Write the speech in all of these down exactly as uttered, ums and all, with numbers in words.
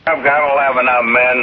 I've got eleven of them in.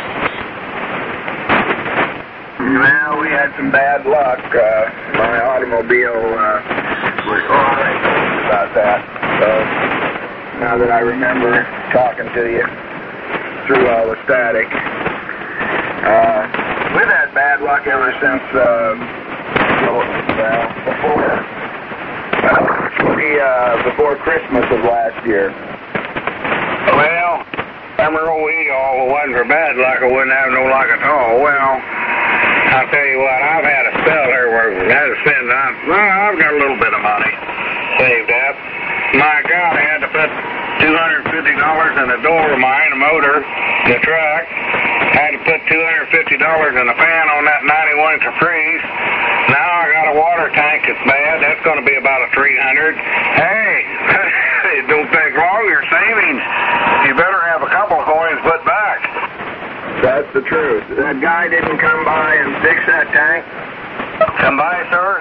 Well, we had some bad luck. Uh, my automobile uh, was alright about that. So now that I remember talking to you through all the static, uh, we've had bad luck ever since uh, well, before the uh, before Christmas of last year. Well, remember we all wasn't for bad luck, I wouldn't have no luck at all. Well, I'll tell you what, I've had a spell here where I had to spend, uh, well, I've got a little bit of money saved up. My God, I had to put two hundred fifty dollars in the door of mine, a motor, the truck. I had to put two hundred fifty dollars in the fan on that ninety-one Caprice. Now I got a water tank that's bad. That's going to be about a three hundred. Hey, don't take long, your savings. You better have a couple of coins put back. That's the truth. That guy didn't come by and fix that tank? Come by, sir?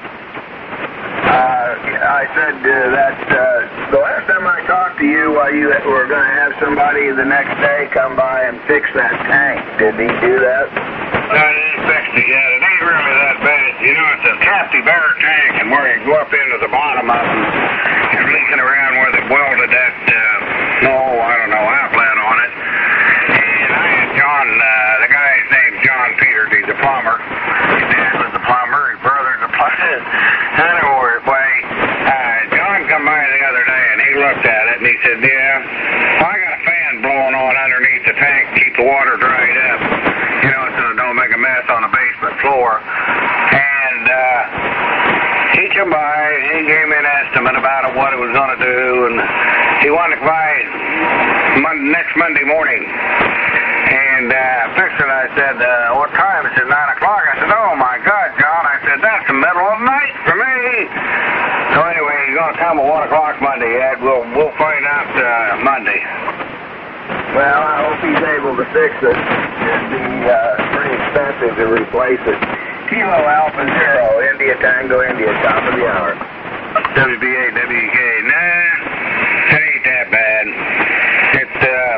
Uh, I said uh, that uh, the last time I talked to you, uh, you were going to have somebody the next day come by and fix that tank. Did he do that? No, he didn't fix it yet. It ain't really that bad. You know, it's a Captain Bear tank, and where you go up into the bottom of it, you're leaking around where they welded that, uh, oh, I don't know, outlet on it. And I had John, uh, the guy's name's John Peters. He's a plumber. His dad was a plumber. His brother's a plumber. Anyway, uh, John come by the other day, and he looked at it, and he said, yeah, well, I got a fan blowing on underneath the tank to keep the water dried up, you know, so it don't make a mess on the basement floor. And uh, he come by, and he gave me an estimate about what it was going to do, and he wanted to buy Monday, next Monday morning. And uh, fixed it. I said, uh, what time? He said, nine o'clock. I said, oh, my God, John. I said, that's the middle of the night for me. So anyway, he's going to come at one o'clock Monday, Ed. We'll, we'll find out uh, Monday. Well, I hope he's able to fix it. It'd be uh, pretty expensive to replace it. Kilo Alpha Zero, India Tango, India, top of the hour. W B A W K. Nah, it ain't that bad. It's, uh...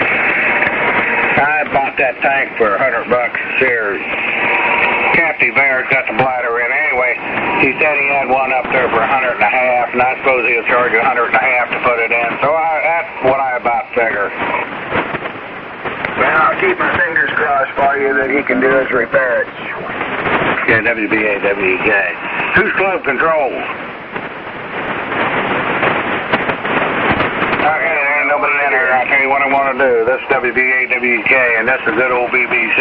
I bought that tank for a hundred bucks at Sears. Captain Bear's got the bladder in. Anyway, he said he had one up there for a hundred and a half, and I suppose he'll charge a hundred and a half to put it in. So I, that's what I about figure. Well, I'll keep my fingers crossed for you that he can do his repair it. Yeah, W B A W K. Who's club control? Okay, there ain't nobody in here. I'll tell you what I want to do. This is W B A W K, and this is good old B B C.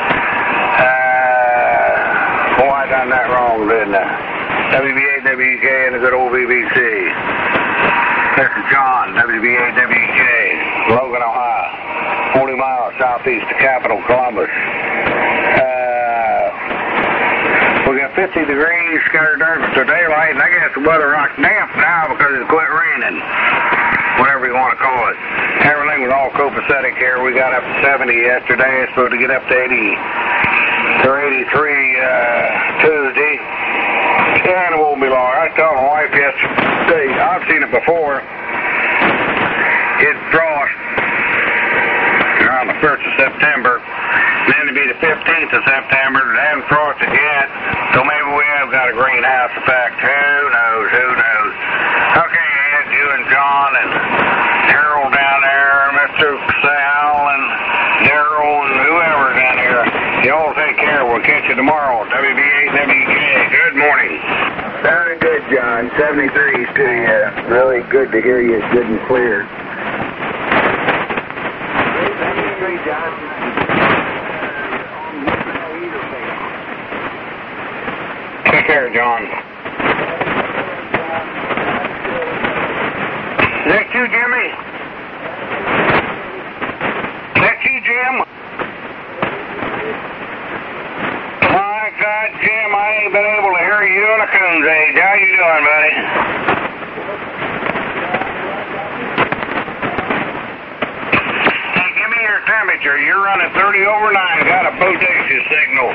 Uh, boy, I done that wrong, didn't I? W B A W K and the good old B B C. This is John, W B A W K, Logan, Ohio, forty miles southeast of Capital Columbus. Uh, we got fifty degrees, scattered dirt for daylight, and I guess the weather rock's damp now because it quit raining. Whatever you want to call it. Everything was all copacetic here. We got up to seventy yesterday. It's supposed to get up to eighty or eighty-three uh, Tuesday. And it won't be long. I told my wife yesterday, I've seen it before. It's frost around the first of September. Then it'll be the fifteenth of September. It hasn't frosted yet. So maybe we have got a greenhouse effect. Who knows? Who knows? Okay, Ed, you and John and Harold down there, Mister Sal and Daryl and whoever down here. You all take care. We'll catch you tomorrow. W B A W K. Good morning. Sounding good, John. seventy-threes to you. Really good to hear you good and clear. seventy-three, John. Take care, John. Is that you, Jimmy? Is that you, Jim? My God, Jim, I ain't been able to hear you in a coon's age. How you doing, buddy? Hey, give me your temperature. You're running thirty over nine. Got a bodacious signal.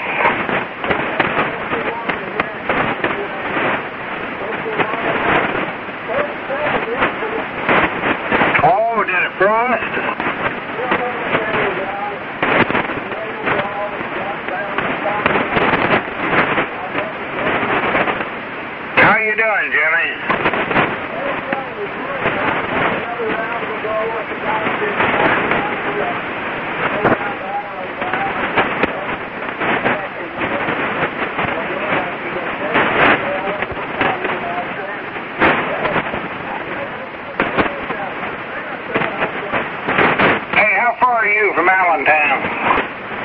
Oh, did it frost? from Allentown.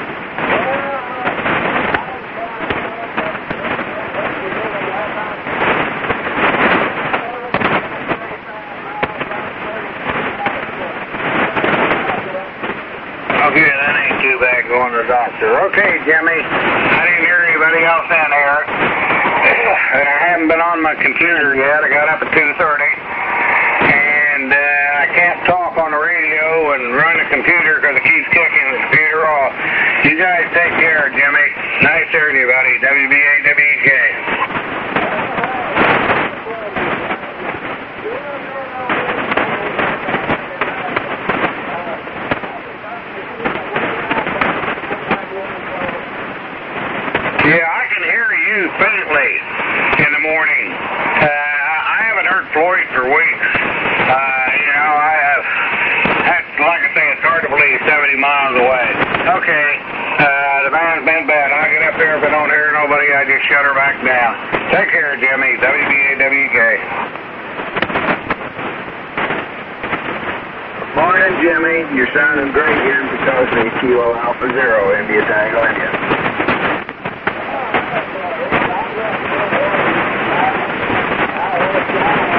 Okay, that ain't too bad going to the doctor. Okay, Jimmy. I didn't hear anybody else in there. And I haven't been on my computer yet. I got up at two thirty. And uh, I can't talk on the radio and run the computer because it keeps kicking the computer off. You guys take care, Jimmy. Nice hearing you, buddy. W B A W K. Yeah, I can hear you faintly in the morning. Uh, I haven't heard Floyd for weeks. Uh, you know, I have, that's, like I say, it's hard to believe seventy miles away. Okay, uh, the band's been bad. I'll get up there if I don't hear nobody. I just shut her back down. Take care, Jimmy. W B A W K. Morning, Jimmy. You're sounding great here in Potosi, Kilo Alpha Zero, India Tango India. Yeah.